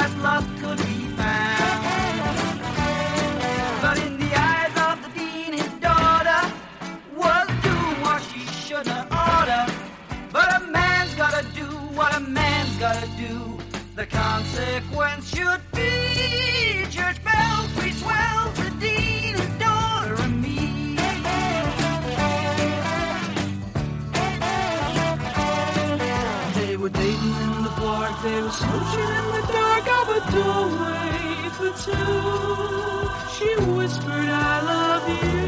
that love could be found. But in the eyes of the dean, his daughter was doing what she shouldn't have oughta. But a man's gotta do what a man's gotta do. The consequence should be church bells, we swell, the dean, his daughter, and me. They were dating in the park, they were smooching in the dark of a doorway for two. She whispered, I love you.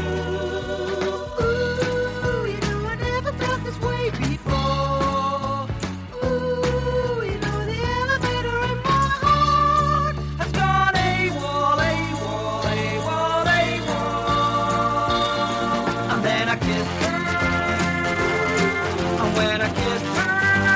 Ooh, you know I never felt this way before. Ooh, you know the elevator in my heart has gone AWOL, AWOL, AWOL, AWOL. And then I kissed her, and when I kissed her,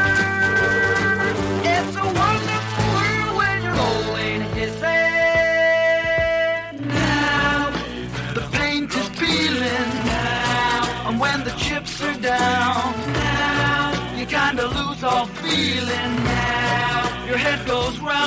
it's a wonderful world when you're rolling and kissing. Now, the paint is peeling. Now, and when the chips are down, now, you kinda lose all feeling. Now, your head goes round.